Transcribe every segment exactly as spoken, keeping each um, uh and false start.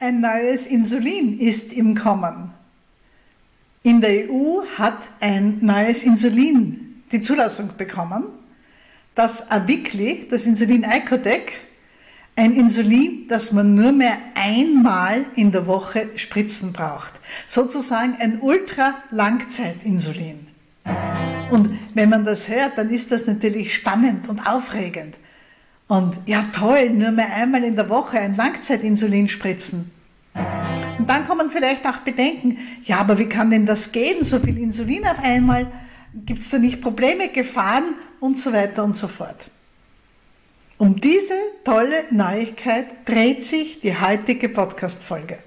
ein neues Insulin ist im Kommen. In der E U hat ein neues Insulin die Zulassung bekommen, das Avicli, das Insulin Icodec, ein Insulin, das man nur mehr einmal in der Woche spritzen braucht. Sozusagen ein Ultra-Langzeit-Insulin. Und wenn man das hört, dann ist das natürlich spannend und aufregend. Und ja toll, nur mehr einmal in der Woche ein Langzeitinsulin spritzen. Und dann kommen vielleicht auch Bedenken, ja, aber wie kann denn das gehen, so viel Insulin auf einmal? Gibt es da nicht Probleme, Gefahren und so weiter und so fort. Um diese tolle Neuigkeit dreht sich die heutige Podcast-Folge.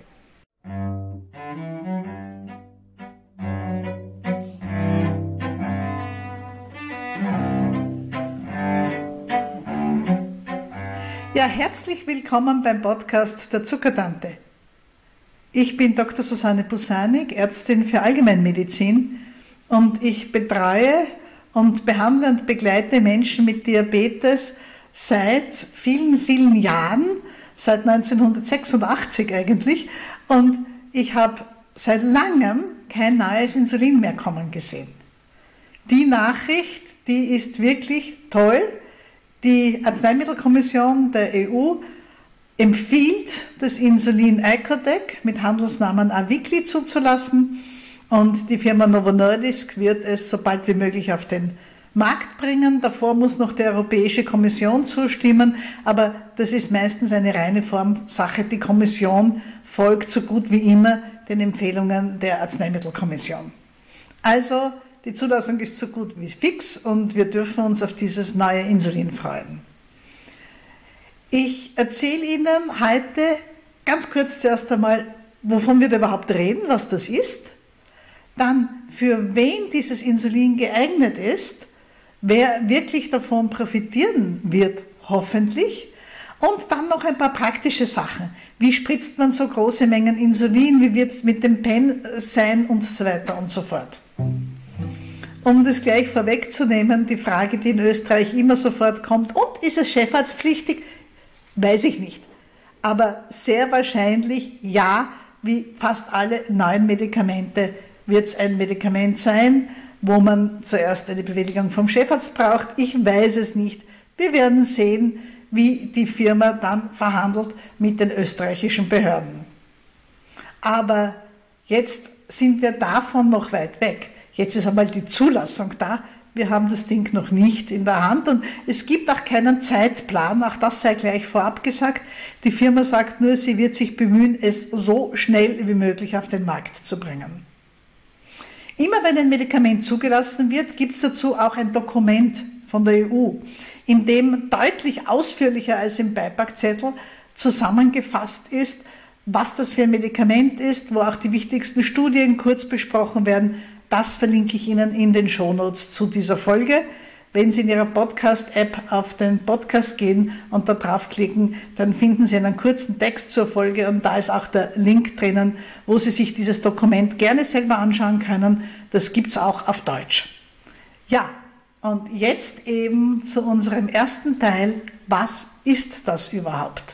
Ja, herzlich willkommen beim Podcast der Zuckertante. Ich bin Doktor Susanne Busanik, Ärztin für Allgemeinmedizin, und ich betreue und behandle und begleite Menschen mit Diabetes seit vielen, vielen Jahren, seit neunzehnhundertsechsundachtzig eigentlich, und ich habe seit langem kein neues Insulin mehr kommen gesehen. Die Nachricht, die ist wirklich toll. Die Arzneimittelkommission der E U empfiehlt, das Insulin Icodec mit Handelsnamen Avicli zuzulassen, und die Firma Novo Nordisk wird es so bald wie möglich auf den Markt bringen. Davor muss noch die Europäische Kommission zustimmen, aber das ist meistens eine reine Formsache. Die Kommission folgt so gut wie immer den Empfehlungen der Arzneimittelkommission. Also die Zulassung ist so gut wie fix und wir dürfen uns auf dieses neue Insulin freuen. Ich erzähle Ihnen heute ganz kurz zuerst einmal, wovon wir da überhaupt reden, was das ist. Dann, für wen dieses Insulin geeignet ist, wer wirklich davon profitieren wird, hoffentlich. Und dann noch ein paar praktische Sachen. Wie spritzt man so große Mengen Insulin, wie wird es mit dem Pen sein und so weiter und so fort. Um das gleich vorwegzunehmen, die Frage, die in Österreich immer sofort kommt, und ist es chefarztpflichtig? Weiß ich nicht. Aber sehr wahrscheinlich ja, wie fast alle neuen Medikamente wird es ein Medikament sein, wo man zuerst eine Bewilligung vom Chefarzt braucht. Ich weiß es nicht. Wir werden sehen, wie die Firma dann verhandelt mit den österreichischen Behörden. Aber jetzt sind wir davon noch weit weg. Jetzt ist einmal die Zulassung da. Wir haben das Ding noch nicht in der Hand und es gibt auch keinen Zeitplan. Auch das sei gleich vorab gesagt. Die Firma sagt nur, sie wird sich bemühen, es so schnell wie möglich auf den Markt zu bringen. Immer wenn ein Medikament zugelassen wird, gibt es dazu auch ein Dokument von der E U, in dem deutlich ausführlicher als im Beipackzettel zusammengefasst ist, was das für ein Medikament ist, wo auch die wichtigsten Studien kurz besprochen werden. Das verlinke ich Ihnen in den Shownotes zu dieser Folge. Wenn Sie in Ihrer Podcast-App auf den Podcast gehen und da draufklicken, dann finden Sie einen kurzen Text zur Folge und da ist auch der Link drinnen, wo Sie sich dieses Dokument gerne selber anschauen können. Das gibt es auch auf Deutsch. Ja, und jetzt eben zu unserem ersten Teil. Was ist das überhaupt?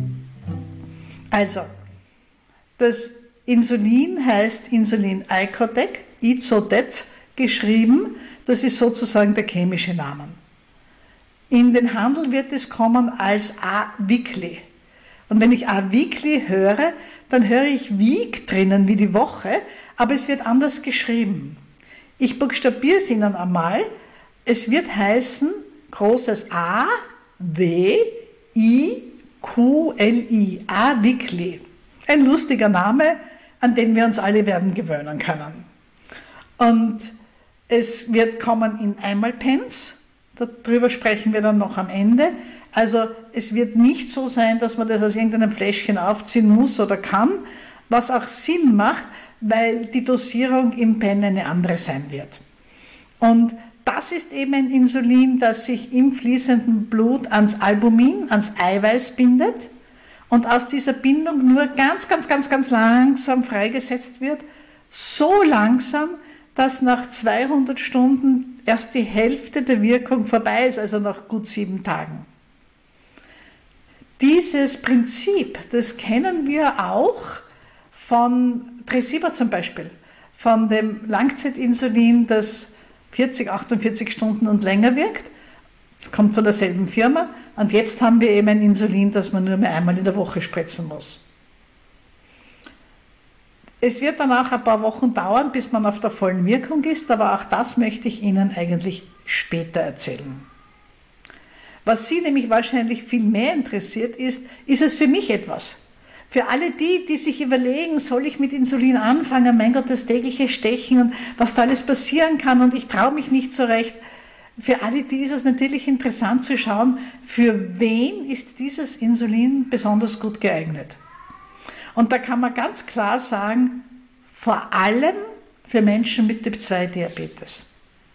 Also, das Insulin heißt Insulin Icodec, Icodec geschrieben. Das ist sozusagen der chemische Name. In den Handel wird es kommen als Avicli. Und wenn ich Avicli höre, dann höre ich Week drinnen wie die Woche, aber es wird anders geschrieben. Ich buchstabiere es Ihnen einmal. Es wird heißen großes A, W, I, Q, L, I, Avicli. Ein lustiger Name, an den wir uns alle werden gewöhnen können. Und es wird kommen in Einmalpens, darüber sprechen wir dann noch am Ende. Also es wird nicht so sein, dass man das aus irgendeinem Fläschchen aufziehen muss oder kann, was auch Sinn macht, weil die Dosierung im Pen eine andere sein wird. Und das ist eben ein Insulin, das sich im fließenden Blut ans Albumin, ans Eiweiß bindet und aus dieser Bindung nur ganz, ganz, ganz, ganz langsam freigesetzt wird. So langsam, dass nach zweihundert Stunden erst die Hälfte der Wirkung vorbei ist, also nach gut sieben Tagen. dieses Prinzip, das kennen wir auch von Tresiba zum Beispiel, von dem Langzeitinsulin, das vierzig, achtundvierzig Stunden und länger wirkt. Das kommt von derselben Firma. Und jetzt haben wir eben ein Insulin, das man nur mehr einmal in der Woche spritzen muss. Es wird dann auch ein paar Wochen dauern, bis man auf der vollen Wirkung ist, aber auch das möchte ich Ihnen eigentlich später erzählen. Was Sie nämlich wahrscheinlich viel mehr interessiert ist, ist es für mich etwas? Für alle die, die sich überlegen, soll ich mit Insulin anfangen, mein Gott, das tägliche Stechen und was da alles passieren kann und ich traue mich nicht so recht. Für alle die ist es natürlich interessant zu schauen, für wen ist dieses Insulin besonders gut geeignet. Und da kann man ganz klar sagen, vor allem für Menschen mit Typ zwei Diabetes.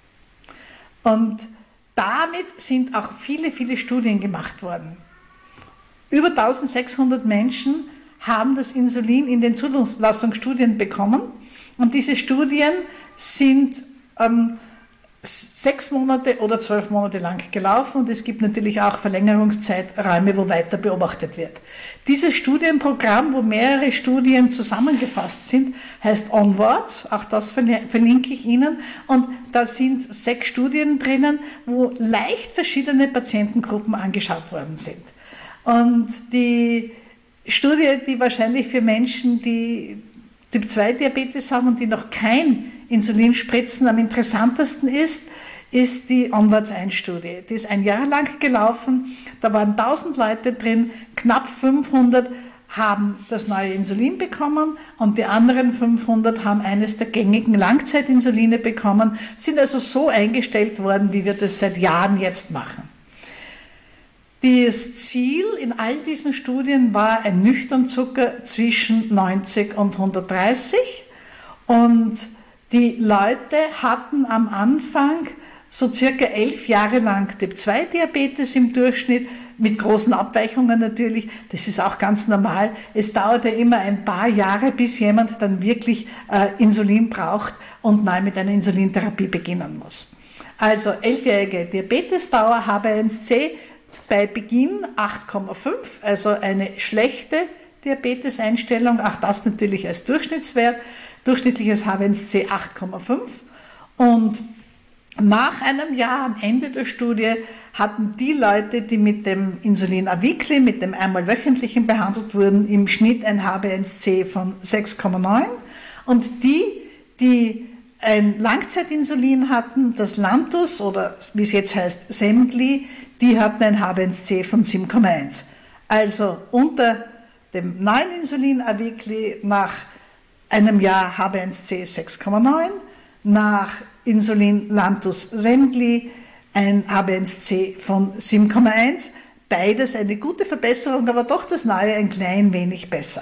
Und damit sind auch viele, viele Studien gemacht worden. Über eintausendsechshundert Menschen haben das Insulin in den Zulassungsstudien bekommen. Und diese Studien sind ähm, sechs Monate oder zwölf Monate lang gelaufen und es gibt natürlich auch Verlängerungszeiträume, wo weiter beobachtet wird. Dieses Studienprogramm, wo mehrere Studien zusammengefasst sind, heißt Onwards, auch das verlinke ich Ihnen, und da sind sechs Studien drinnen, wo leicht verschiedene Patientengruppen angeschaut worden sind. Und die Studie, die wahrscheinlich für Menschen, die Typ zwei Diabetes haben und die noch kein Insulin spritzen, am interessantesten ist, ist die Onwards eins Studie. Die ist ein Jahr lang gelaufen, da waren tausend Leute drin, knapp fünfhundert haben das neue Insulin bekommen und die anderen fünfhundert haben eines der gängigen Langzeitinsuline bekommen, sind also so eingestellt worden, wie wir das seit Jahren jetzt machen. Das Ziel in all diesen Studien war ein Nüchternzucker zwischen neunzig und hundertdreißig und die Leute hatten am Anfang so circa elf Jahre lang Typ zwei Diabetes im Durchschnitt, mit großen Abweichungen natürlich, das ist auch ganz normal. Es dauert ja immer ein paar Jahre, bis jemand dann wirklich äh, Insulin braucht und neu mit einer Insulintherapie beginnen muss. Also elfjährige Diabetesdauer, H b A one C, bei Beginn acht Komma fünf, also eine schlechte Diabeteseinstellung, auch das natürlich als Durchschnittswert, durchschnittliches H b A one C acht Komma fünf und nach einem Jahr am Ende der Studie hatten die Leute, die mit dem Insulin Avicli, mit dem einmal wöchentlichen behandelt wurden, im Schnitt ein H b A one C von sechs Komma neun und die, die ein Langzeitinsulin hatten, das Lantus oder wie es jetzt heißt Semglee, die hatten ein H b A one C von sieben Komma eins. Also unter dem neuen Insulin Avicli nach einem Jahr H b A one C sechs Komma neun, nach Insulin Lantus Semglee ein H b A one C von sieben Komma eins. Beides eine gute Verbesserung, aber doch das neue ein klein wenig besser.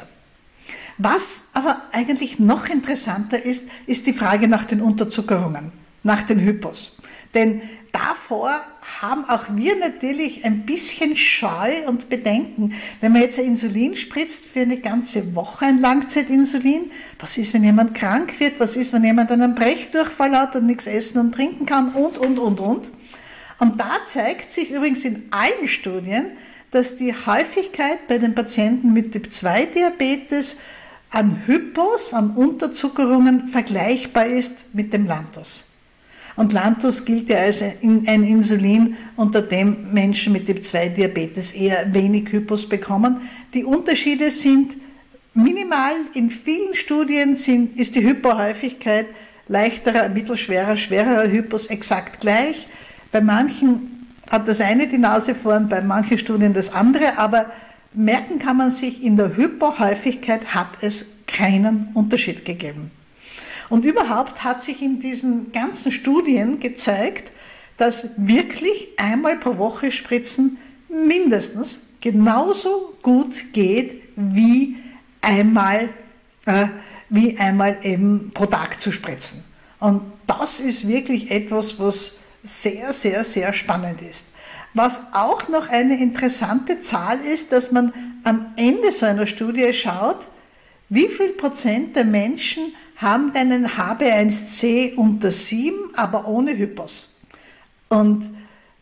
Was aber eigentlich noch interessanter ist, ist die Frage nach den Unterzuckerungen, nach den Hypos. Denn davor haben auch wir natürlich ein bisschen Scheu und Bedenken. Wenn man jetzt ein Insulin spritzt für eine ganze Woche, ein Langzeitinsulin, was ist, wenn jemand krank wird, was ist, wenn jemand einen Brechdurchfall hat und nichts essen und trinken kann und, und, und, und. Und da zeigt sich übrigens in allen Studien, dass die Häufigkeit bei den Patienten mit Typ zwei Diabetes an Hypos, an Unterzuckerungen vergleichbar ist mit dem Lantus. Und Lantus gilt ja als ein Insulin, unter dem Menschen mit Typ zwei Diabetes eher wenig Hypos bekommen. Die Unterschiede sind minimal. In vielen Studien sind, ist die Hypohäufigkeit leichterer, mittelschwerer, schwererer Hypos exakt gleich. Bei manchen hat das eine die Nase vorn, bei manchen Studien das andere, aber merken kann man sich, in der Hypohäufigkeit hat es keinen Unterschied gegeben. Und überhaupt hat sich in diesen ganzen Studien gezeigt, dass wirklich einmal pro Woche Spritzen mindestens genauso gut geht, wie einmal, äh, wie einmal eben pro Tag zu spritzen. Und das ist wirklich etwas, was sehr, sehr, sehr spannend ist. Was auch noch eine interessante Zahl ist, dass man am Ende so einer Studie schaut, wie viel Prozent der Menschen haben einen H b A one C unter sieben, aber ohne Hypos. Und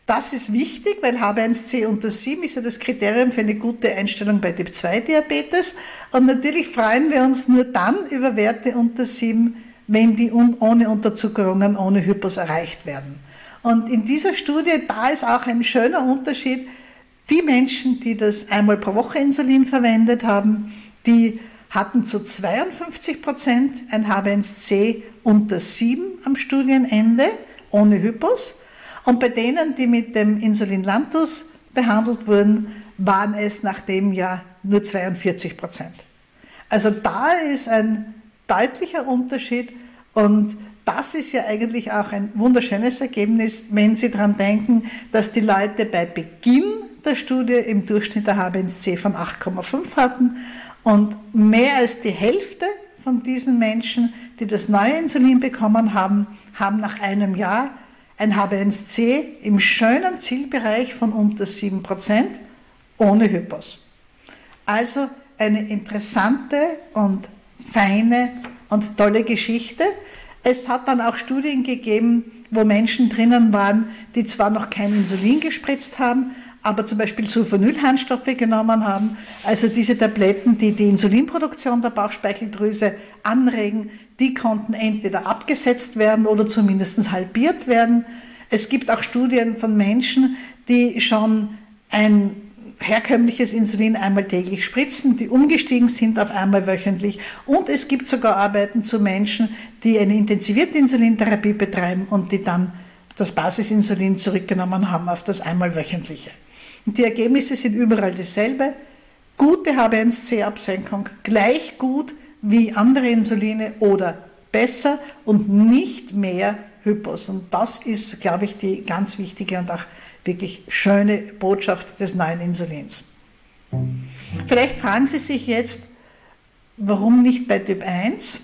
Das ist wichtig, weil H b eins C unter sieben ist ja das Kriterium für eine gute Einstellung bei Typ zwei Diabetes. Und natürlich freuen wir uns nur dann über Werte unter sieben, wenn die ohne Unterzuckerungen, ohne Hypos erreicht werden. Und in dieser Studie, da ist auch ein schöner Unterschied. Die Menschen, die das einmal pro Woche Insulin verwendet haben, die hatten zu zweiundfünfzig Prozent ein H b eins C unter sieben am Studienende, ohne Hypos. Und bei denen, die mit dem Insulin Lantus behandelt wurden, waren es nach dem Jahr nur zweiundvierzig Prozent. Also da ist ein deutlicher Unterschied und das ist ja eigentlich auch ein wunderschönes Ergebnis, wenn Sie daran denken, dass die Leute bei Beginn der Studie im Durchschnitt der H b eins C von acht Komma fünf hatten und mehr als die Hälfte von diesen Menschen, die das neue Insulin bekommen haben, haben nach einem Jahr ein H b eins C im schönen Zielbereich von unter sieben Prozent ohne Hypos. Also eine interessante und feine und tolle Geschichte. Es hat dann auch Studien gegeben, wo Menschen drinnen waren, die zwar noch kein Insulin gespritzt haben, aber zum Beispiel Sulfonylharnstoffe genommen haben, also diese Tabletten, die die Insulinproduktion der Bauchspeicheldrüse anregen, die konnten entweder abgesetzt werden oder zumindest halbiert werden. Es gibt auch Studien von Menschen, die schon ein herkömmliches Insulin einmal täglich spritzen, die umgestiegen sind auf einmal wöchentlich. Und es gibt sogar Arbeiten zu Menschen, die eine intensivierte Insulintherapie betreiben und die dann das Basisinsulin zurückgenommen haben auf das einmal wöchentliche. Und die Ergebnisse sind überall dasselbe. Gute H b eins C-Absenkung, gleich gut wie andere Insuline oder besser und nicht mehr Hypos. Und das ist, glaube ich, die ganz wichtige und auch wirklich schöne Botschaft des neuen Insulins. Vielleicht fragen Sie sich jetzt, warum nicht bei Typ eins?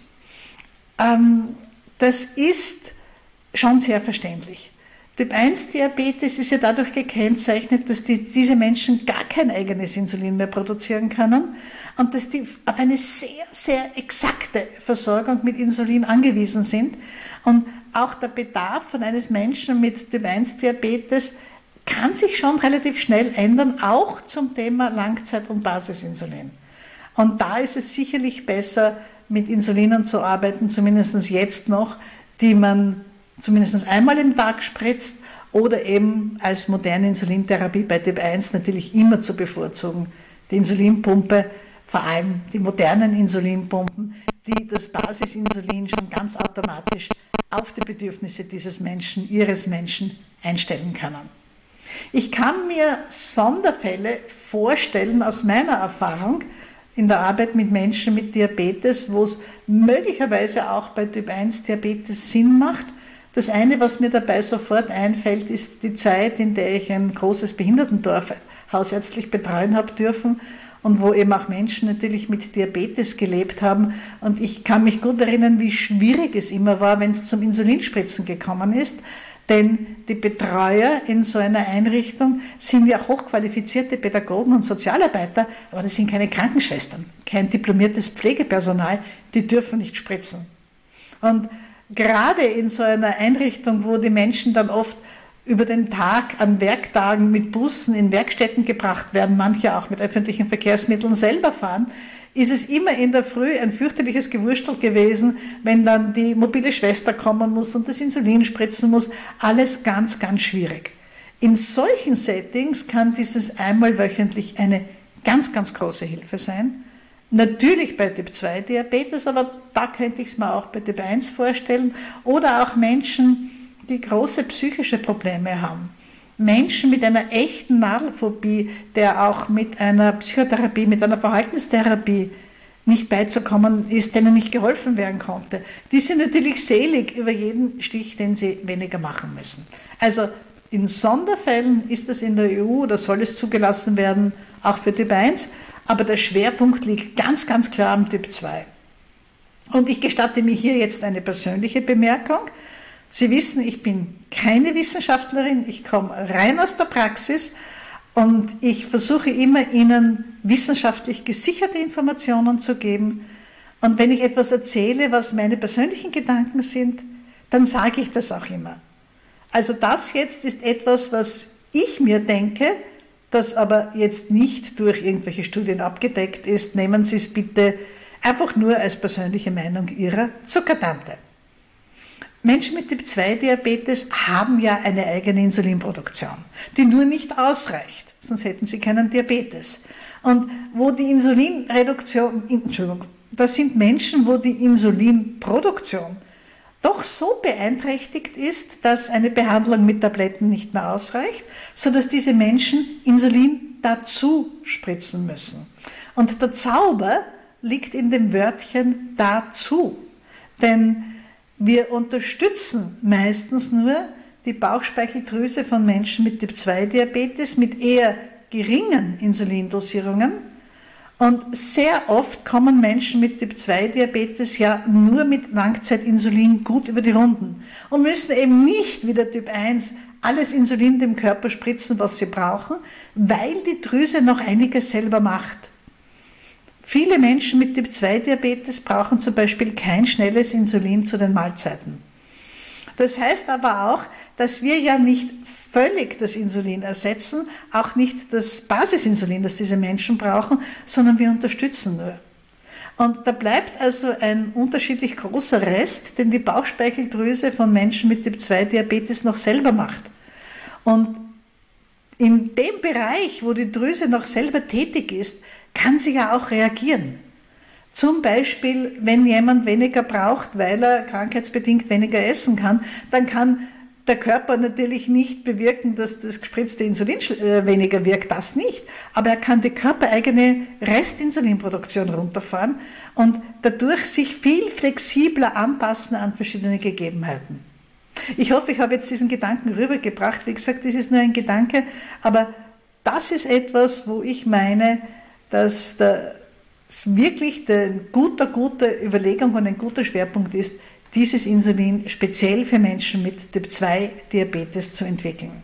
Ähm, das ist schon sehr verständlich. Typ eins Diabetes ist ja dadurch gekennzeichnet, dass die, diese Menschen gar kein eigenes Insulin mehr produzieren können und dass die auf eine sehr, sehr exakte Versorgung mit Insulin angewiesen sind. Und auch der Bedarf von eines Menschen mit Typ eins Diabetes kann sich schon relativ schnell ändern, auch zum Thema Langzeit- und Basisinsulin. Und da ist es sicherlich besser, mit Insulinen zu arbeiten, zumindest jetzt noch, die man zumindest einmal im Tag spritzt oder eben als moderne Insulintherapie bei Typ eins natürlich immer zu bevorzugen. Die Insulinpumpe, vor allem die modernen Insulinpumpen, die das Basisinsulin schon ganz automatisch auf die Bedürfnisse dieses Menschen, ihres Menschen einstellen können. Ich kann mir Sonderfälle vorstellen aus meiner Erfahrung in der Arbeit mit Menschen mit Diabetes, wo es möglicherweise auch bei Typ eins Diabetes Sinn macht. Das eine, was mir dabei sofort einfällt, ist die Zeit, in der ich ein großes Behindertendorf hausärztlich betreuen habe dürfen und wo eben auch Menschen natürlich mit Diabetes gelebt haben. Und ich kann mich gut erinnern, wie schwierig es immer war, wenn es zum Insulinspritzen gekommen ist. Denn die Betreuer in so einer Einrichtung sind ja hochqualifizierte Pädagogen und Sozialarbeiter, aber das sind keine Krankenschwestern, kein diplomiertes Pflegepersonal, die dürfen nicht spritzen. Und gerade in so einer Einrichtung, wo die Menschen dann oft über den Tag an Werktagen mit Bussen in Werkstätten gebracht werden, manche auch mit öffentlichen Verkehrsmitteln selber fahren, ist es immer in der Früh ein fürchterliches Gewurstel gewesen, wenn dann die mobile Schwester kommen muss und das Insulin spritzen muss. Alles ganz, ganz schwierig. In solchen Settings kann dieses einmal wöchentlich eine ganz, ganz große Hilfe sein. Natürlich bei Typ zwei Diabetes, aber da könnte ich es mir auch bei Typ eins vorstellen. Oder auch Menschen, die große psychische Probleme haben. Menschen mit einer echten Nadelphobie, der auch mit einer Psychotherapie, mit einer Verhaltenstherapie nicht beizukommen ist, denen nicht geholfen werden konnte. Die sind natürlich selig über jeden Stich, den sie weniger machen müssen. Also in Sonderfällen ist es in der E U oder soll es zugelassen werden, auch für Typ eins, aber der Schwerpunkt liegt ganz, ganz klar am Typ zwei. Und ich gestatte mir hier jetzt eine persönliche Bemerkung. Sie wissen, ich bin keine Wissenschaftlerin, ich komme rein aus der Praxis und ich versuche immer, Ihnen wissenschaftlich gesicherte Informationen zu geben. Und wenn ich etwas erzähle, was meine persönlichen Gedanken sind, dann sage ich das auch immer. Also das jetzt ist etwas, was ich mir denke, das aber jetzt nicht durch irgendwelche Studien abgedeckt ist, nehmen Sie es bitte einfach nur als persönliche Meinung Ihrer Zuckertante. Menschen mit Typ zwei Diabetes haben ja eine eigene Insulinproduktion, die nur nicht ausreicht, sonst hätten sie keinen Diabetes. Und wo die Insulinreduktion, Entschuldigung, das sind Menschen, wo die Insulinproduktion doch so beeinträchtigt ist, dass eine Behandlung mit Tabletten nicht mehr ausreicht, sodass diese Menschen Insulin dazu spritzen müssen. Und der Zauber liegt in dem Wörtchen dazu, denn wir unterstützen meistens nur die Bauchspeicheldrüse von Menschen mit Typ zwei Diabetes mit eher geringen Insulindosierungen. Und sehr oft kommen Menschen mit Typ zwei Diabetes ja nur mit Langzeitinsulin gut über die Runden und müssen eben nicht wie der Typ eins alles Insulin dem Körper spritzen, was sie brauchen, weil die Drüse noch einiges selber macht. Viele Menschen mit Typ zwei Diabetes brauchen zum Beispiel kein schnelles Insulin zu den Mahlzeiten. Das heißt aber auch, dass wir ja nicht völlig das Insulin ersetzen, auch nicht das Basisinsulin, das diese Menschen brauchen, sondern wir unterstützen nur. Und da bleibt also ein unterschiedlich großer Rest, den die Bauchspeicheldrüse von Menschen mit Typ zwei Diabetes noch selber macht. Und in dem Bereich, wo die Drüse noch selber tätig ist, kann sie ja auch reagieren. Zum Beispiel, wenn jemand weniger braucht, weil er krankheitsbedingt weniger essen kann, dann kann der Körper natürlich nicht bewirken, dass das gespritzte Insulin weniger wirkt, das nicht. Aber er kann die körpereigene Restinsulinproduktion runterfahren und dadurch sich viel flexibler anpassen an verschiedene Gegebenheiten. Ich hoffe, ich habe jetzt diesen Gedanken rübergebracht. Wie gesagt, das ist nur ein Gedanke, aber das ist etwas, wo ich meine, dass das wirklich eine gute, gute Überlegung und ein guter Schwerpunkt ist, dieses Insulin speziell für Menschen mit Typ zwei Diabetes zu entwickeln.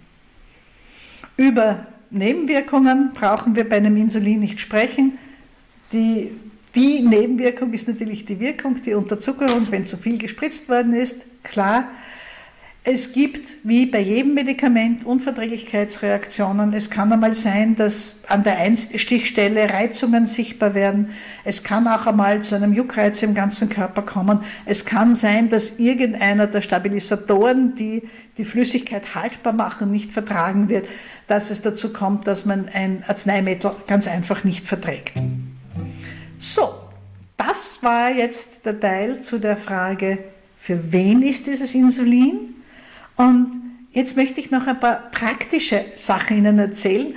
Über Nebenwirkungen brauchen wir bei einem Insulin nicht sprechen. Die, die Nebenwirkung ist natürlich die Wirkung, die Unterzuckerung, wenn zu viel gespritzt worden ist, klar. Es gibt, wie bei jedem Medikament, Unverträglichkeitsreaktionen. Es kann einmal sein, dass an der Einstichstelle Reizungen sichtbar werden. Es kann auch einmal zu einem Juckreiz im ganzen Körper kommen. Es kann sein, dass irgendeiner der Stabilisatoren, die die Flüssigkeit haltbar machen, nicht vertragen wird, dass es dazu kommt, dass man ein Arzneimittel ganz einfach nicht verträgt. So, das war jetzt der Teil zu der Frage, für wen ist dieses Insulin? Und jetzt möchte ich noch ein paar praktische Sachen Ihnen erzählen,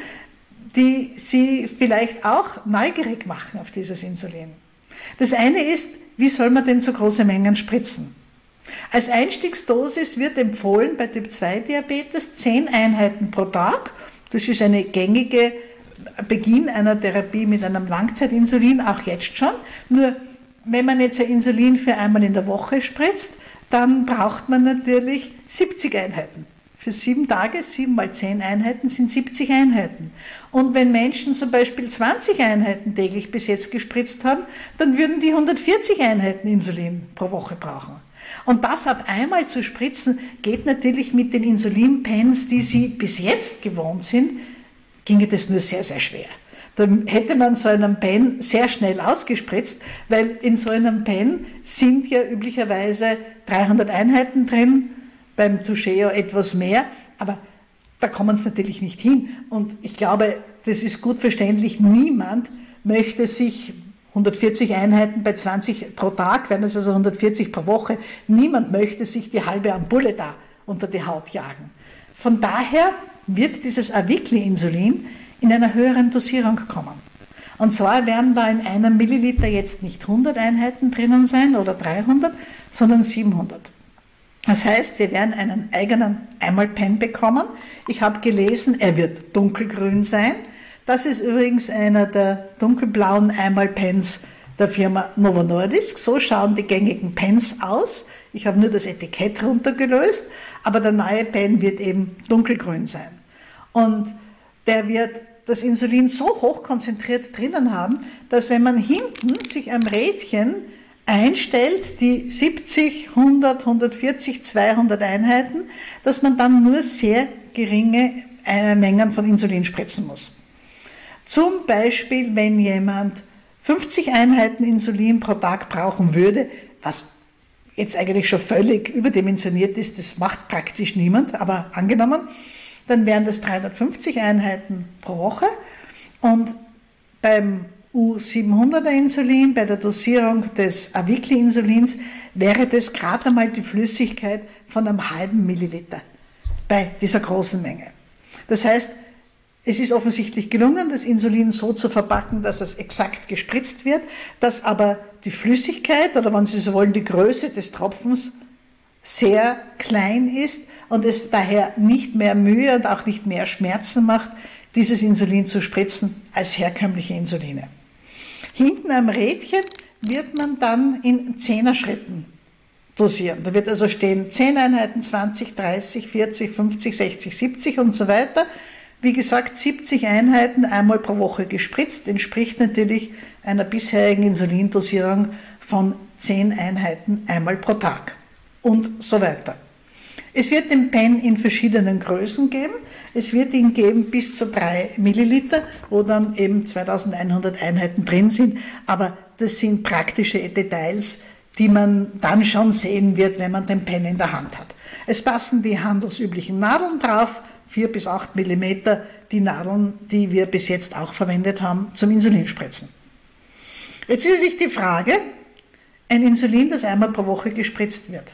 die Sie vielleicht auch neugierig machen auf dieses Insulin. Das eine ist, wie soll man denn so große Mengen spritzen? Als Einstiegsdosis wird empfohlen bei Typ zwei Diabetes zehn Einheiten pro Tag. Das ist eine gängige Beginn einer Therapie mit einem Langzeitinsulin, auch jetzt schon. Nur wenn man jetzt ein Insulin für einmal in der Woche spritzt, dann braucht man natürlich siebzig Einheiten. Für sieben Tage, sieben mal zehn Einheiten sind siebzig Einheiten. Und wenn Menschen zum Beispiel zwanzig Einheiten täglich bis jetzt gespritzt haben, dann würden die hundertvierzig Einheiten Insulin pro Woche brauchen. Und das auf einmal zu spritzen, geht natürlich mit den Insulinpens, die Sie bis jetzt gewohnt sind, ginge das nur sehr, sehr schwer. Dann hätte man so einen Pen sehr schnell ausgespritzt, weil in so einem Pen sind ja üblicherweise dreihundert Einheiten drin, beim Toujeo etwas mehr, aber da kommen es natürlich nicht hin. Und ich glaube, das ist gut verständlich, niemand möchte sich hundertvierzig Einheiten bei zwanzig pro Tag, wären es also hundertvierzig pro Woche, niemand möchte sich die halbe Ampulle da unter die Haut jagen. Von daher wird dieses Avicli-Insulin in einer höheren Dosierung kommen. Und zwar werden da in einem Milliliter jetzt nicht hundert Einheiten drinnen sein oder dreihundert, sondern siebenhundert. Das heißt, wir werden einen eigenen Einmalpen bekommen. Ich habe gelesen, er wird dunkelgrün sein. Das ist übrigens einer der dunkelblauen Einmalpens der Firma Novo Nordisk. So schauen die gängigen Pens aus. Ich habe nur das Etikett runtergelöst, aber der neue Pen wird eben dunkelgrün sein. Und der wird das Insulin so hoch konzentriert drinnen haben, dass wenn man hinten sich am Rädchen einstellt, die siebzig, hundert, hundertvierzig, zweihundert Einheiten, dass man dann nur sehr geringe äh, Mengen von Insulin spritzen muss. Zum Beispiel, wenn jemand fünfzig Einheiten Insulin pro Tag brauchen würde, was jetzt eigentlich schon völlig überdimensioniert ist, das macht praktisch niemand, aber angenommen, dann wären das dreihundertfünfzig Einheiten pro Woche und beim U siebenhunderter Insulin, bei der Dosierung des Avicli-Insulins, wäre das gerade einmal die Flüssigkeit von einem halben Milliliter bei dieser großen Menge. Das heißt, es ist offensichtlich gelungen, das Insulin so zu verpacken, dass es exakt gespritzt wird, dass aber die Flüssigkeit oder wenn Sie so wollen, die Größe des Tropfens sehr klein ist und es daher nicht mehr Mühe und auch nicht mehr Schmerzen macht, dieses Insulin zu spritzen als herkömmliche Insuline. Hinten am Rädchen wird man dann in Zehner-Schritten dosieren. Da wird also stehen zehn Einheiten, zwanzig, dreißig, vierzig, fünfzig, sechzig, siebzig und so weiter. Wie gesagt, siebzig Einheiten einmal pro Woche gespritzt, entspricht natürlich einer bisherigen Insulindosierung von zehn Einheiten einmal pro Tag und so weiter. Es wird den Pen in verschiedenen Größen geben. Es wird ihn geben bis zu drei Milliliter, wo dann eben zweitausendeinhundert Einheiten drin sind. Aber das sind praktische Details, die man dann schon sehen wird, wenn man den Pen in der Hand hat. Es passen die handelsüblichen Nadeln drauf, vier bis acht Millimeter, die Nadeln, die wir bis jetzt auch verwendet haben zum Insulinspritzen. Jetzt ist natürlich die Frage, ein Insulin, das einmal pro Woche gespritzt wird.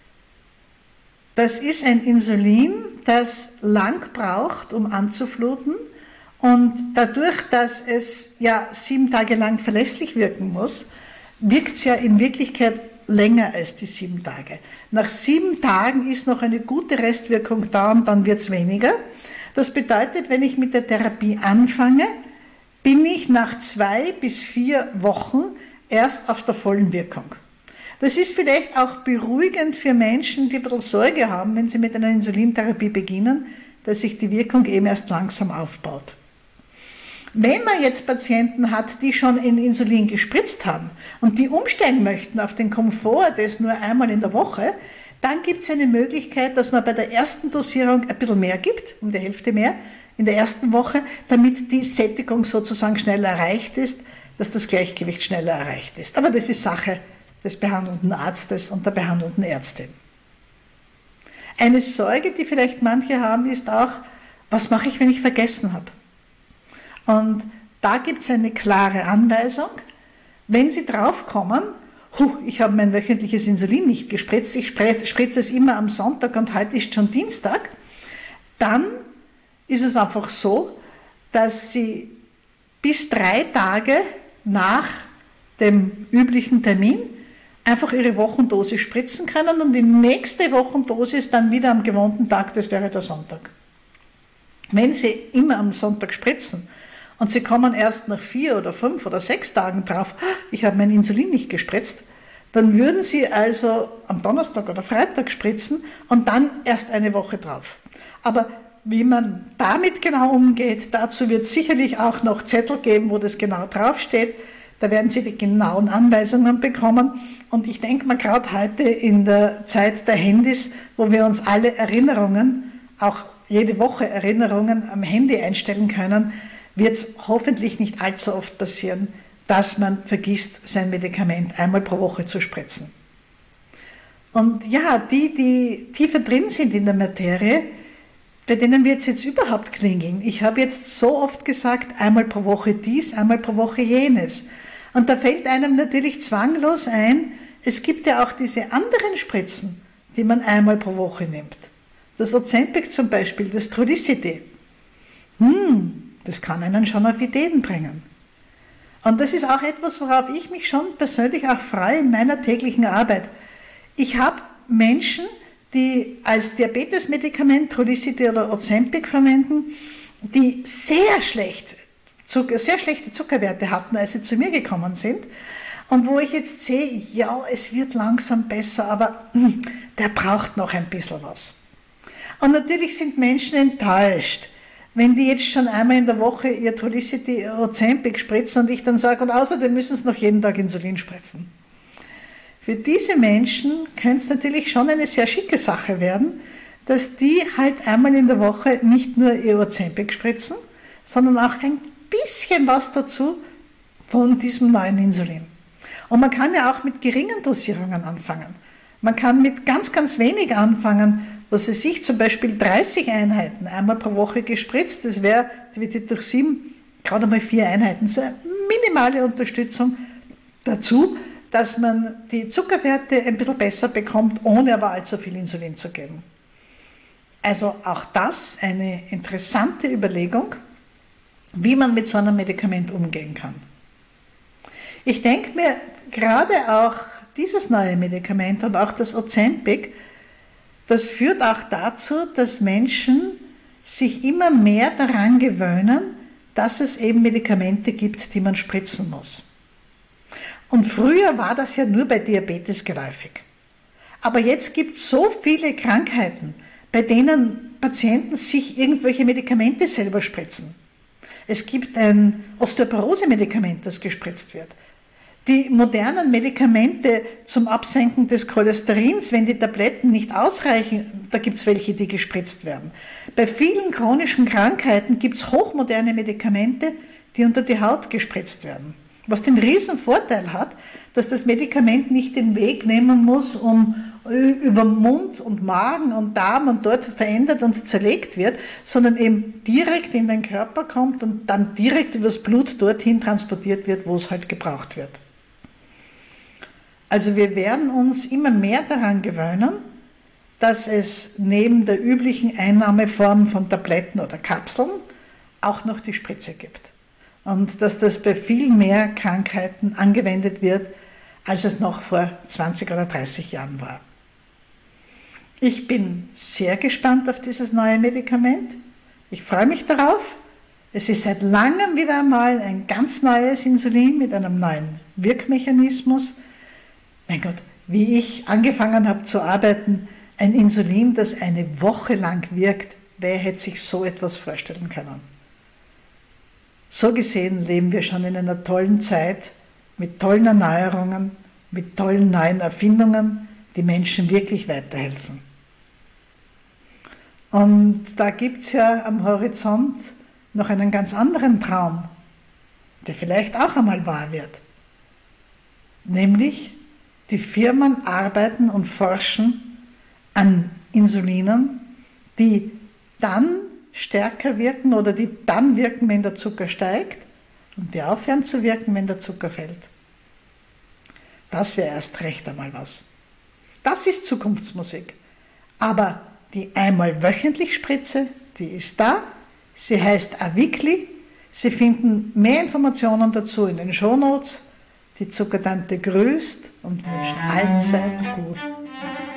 Das ist ein Insulin, das lang braucht, um anzufluten und dadurch, dass es ja sieben Tage lang verlässlich wirken muss, wirkt es ja in Wirklichkeit länger als die sieben Tage. Nach sieben Tagen ist noch eine gute Restwirkung da und dann wird es weniger. Das bedeutet, wenn ich mit der Therapie anfange, bin ich nach zwei bis vier Wochen erst auf der vollen Wirkung. Das ist vielleicht auch beruhigend für Menschen, die ein bisschen Sorge haben, wenn sie mit einer Insulintherapie beginnen, dass sich die Wirkung eben erst langsam aufbaut. Wenn man jetzt Patienten hat, die schon in Insulin gespritzt haben und die umsteigen möchten auf den Komfort des nur einmal in der Woche, dann gibt es eine Möglichkeit, dass man bei der ersten Dosierung ein bisschen mehr gibt, um die Hälfte mehr, in der ersten Woche, damit die Sättigung sozusagen schneller erreicht ist, dass das Gleichgewicht schneller erreicht ist. Aber das ist Sache des behandelnden Arztes und der behandelnden Ärztin. Eine Sorge, die vielleicht manche haben, ist auch, was mache ich, wenn ich vergessen habe? Und da gibt es eine klare Anweisung. Wenn Sie draufkommen, huh, ich habe mein wöchentliches Insulin nicht gespritzt, ich spritze es immer am Sonntag und heute ist schon Dienstag, dann ist es einfach so, dass Sie bis drei Tage nach dem üblichen Termin einfach Ihre Wochendosis spritzen können und die nächste Wochendosis dann wieder am gewohnten Tag, das wäre der Sonntag. Wenn Sie immer am Sonntag spritzen, und Sie kommen erst nach vier oder fünf oder sechs Tagen drauf, ich habe mein Insulin nicht gespritzt, dann würden Sie also am Donnerstag oder Freitag spritzen und dann erst eine Woche drauf. Aber wie man damit genau umgeht, dazu wird es sicherlich auch noch Zettel geben, wo das genau draufsteht. Da werden Sie die genauen Anweisungen bekommen. Und ich denke mal, gerade heute in der Zeit der Handys, wo wir uns alle Erinnerungen, auch jede Woche Erinnerungen am Handy einstellen können, wird es hoffentlich nicht allzu oft passieren, dass man vergisst, sein Medikament einmal pro Woche zu spritzen. Und ja, die, die tiefer drin sind in der Materie, bei denen wird es jetzt überhaupt klingeln. Ich habe jetzt so oft gesagt, einmal pro Woche dies, einmal pro Woche jenes. Und da fällt einem natürlich zwanglos ein, es gibt ja auch diese anderen Spritzen, die man einmal pro Woche nimmt. Das Ozempic zum Beispiel, das Trulicity. Hm, das kann einen schon auf Ideen bringen. Und das ist auch etwas, worauf ich mich schon persönlich auch freue in meiner täglichen Arbeit. Ich habe Menschen, die als Diabetesmedikament Trulicity oder Ozempic verwenden, die sehr, schlecht, Zucker, sehr schlechte Zuckerwerte hatten, als sie zu mir gekommen sind. Und wo ich jetzt sehe, ja, es wird langsam besser, aber mh, der braucht noch ein bisschen was. Und natürlich sind Menschen enttäuscht, wenn die jetzt schon einmal in der Woche ihr Trulicity Ozempic spritzen und ich dann sage, und außerdem müssen sie noch jeden Tag Insulin spritzen. Für diese Menschen könnte es natürlich schon eine sehr schicke Sache werden, dass die halt einmal in der Woche nicht nur ihr Ozempic spritzen, sondern auch ein bisschen was dazu von diesem neuen Insulin. Und man kann ja auch mit geringen Dosierungen anfangen. Man kann mit ganz, ganz wenig anfangen, was weiß ich, zum Beispiel dreißig Einheiten einmal pro Woche gespritzt, das wäre dividiert durch sieben, gerade einmal vier Einheiten, so eine minimale Unterstützung dazu, dass man die Zuckerwerte ein bisschen besser bekommt, ohne aber allzu viel Insulin zu geben. Also auch das eine interessante Überlegung, wie man mit so einem Medikament umgehen kann. Ich denke mir, gerade auch dieses neue Medikament und auch das Ozempic, das führt auch dazu, dass Menschen sich immer mehr daran gewöhnen, dass es eben Medikamente gibt, die man spritzen muss. Und früher war das ja nur bei Diabetes geläufig. Aber jetzt gibt es so viele Krankheiten, bei denen Patienten sich irgendwelche Medikamente selber spritzen. Es gibt ein Osteoporose-Medikament, das gespritzt wird. Die modernen Medikamente zum Absenken des Cholesterins, wenn die Tabletten nicht ausreichen, da gibt es welche, die gespritzt werden. Bei vielen chronischen Krankheiten gibt es hochmoderne Medikamente, die unter die Haut gespritzt werden. Was den riesen Vorteil hat, dass das Medikament nicht den Weg nehmen muss, um über Mund und Magen und Darm und dort verändert und zerlegt wird, sondern eben direkt in den Körper kommt und dann direkt übers Blut dorthin transportiert wird, wo es halt gebraucht wird. Also wir werden uns immer mehr daran gewöhnen, dass es neben der üblichen Einnahmeform von Tabletten oder Kapseln auch noch die Spritze gibt. Und dass das bei viel mehr Krankheiten angewendet wird, als es noch vor zwanzig oder dreißig Jahren war. Ich bin sehr gespannt auf dieses neue Medikament. Ich freue mich darauf. Es ist seit langem wieder einmal ein ganz neues Insulin mit einem neuen Wirkmechanismus. Mein Gott, wie ich angefangen habe zu arbeiten, ein Insulin, das eine Woche lang wirkt, wer hätte sich so etwas vorstellen können? So gesehen leben wir schon in einer tollen Zeit mit tollen Erneuerungen, mit tollen neuen Erfindungen, die Menschen wirklich weiterhelfen. Und da gibt es ja am Horizont noch einen ganz anderen Traum, der vielleicht auch einmal wahr wird. Nämlich, die Firmen arbeiten und forschen an Insulinen, die dann stärker wirken oder die dann wirken, wenn der Zucker steigt und die aufhören zu wirken, wenn der Zucker fällt. Das wäre erst recht einmal was. Das ist Zukunftsmusik. Aber die einmal wöchentlich Spritze, die ist da. Sie heißt Avicli. Sie finden mehr Informationen dazu in den Shownotes. Die Zuckertante grüßt und wünscht allzeit gut.